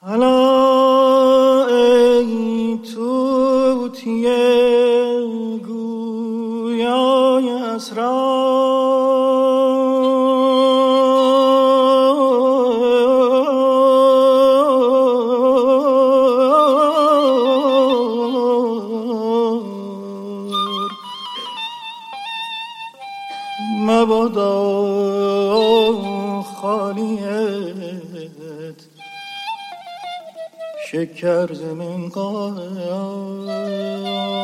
حالا ای طوطی گویای اسرار مبادا خالیت شکر ز منقار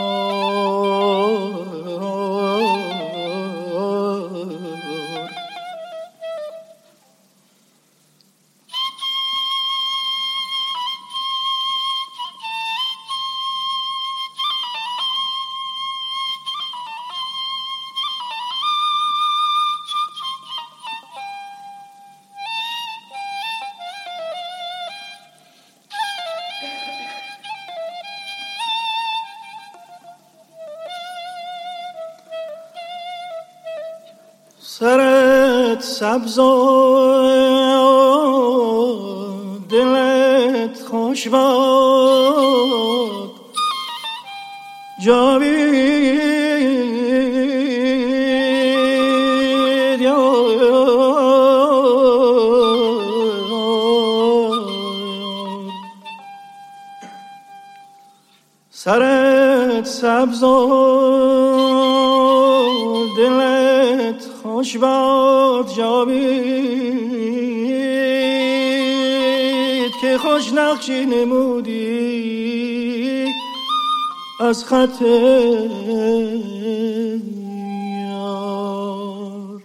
سرت سبز و دلت خوش باد جاوید یار سرت سبز و دلت خوش باد جاوید که خوش نقشی نمودی از خط یار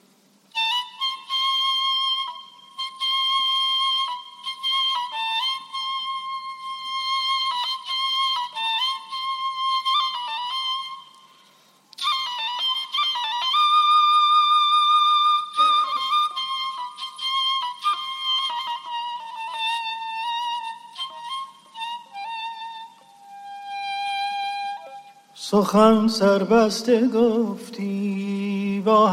سخن سربسته گفتی با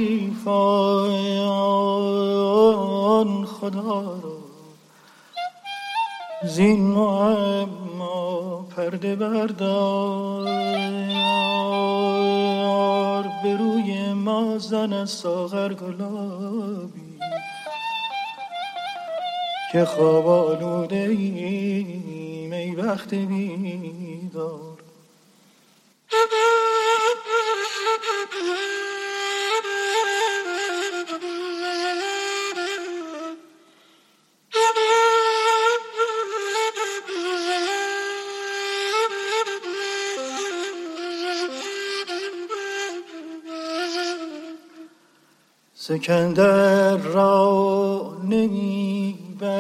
حریفان خدا را زین معما پرده بردار به روی ما زن ساغر گلابی که خواب آلوده ایم ای وقت بیدار سکندر را نمی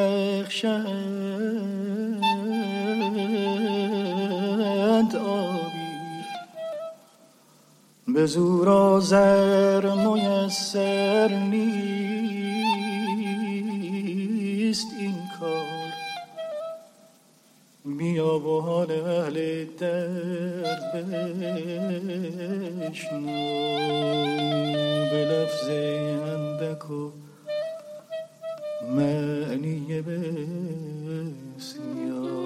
بخشند آبی به زور و زر میسر نیست این کار بیا و حال اهل درد بشنو به لفظ اندک و معنی بسیار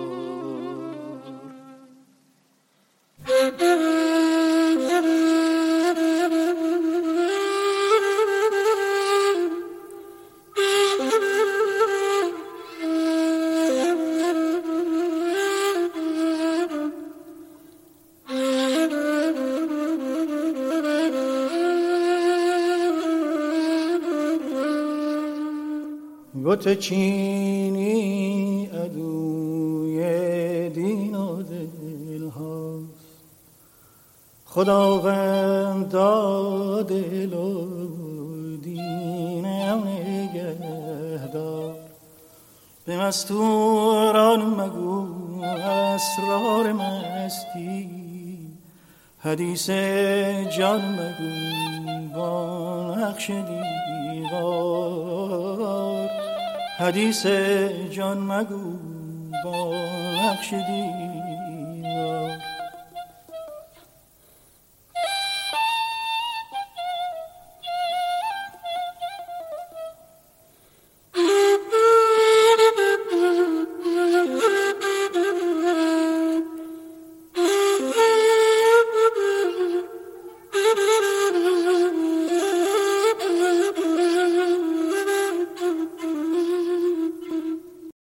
بت چینی عدوی دین و دل هاست خداوند دل و دینم نگهدار به مستوران مگو اسرار مستی حدیث جان مگو با نقش دیوار حدیث جان مگو با نقش دیوار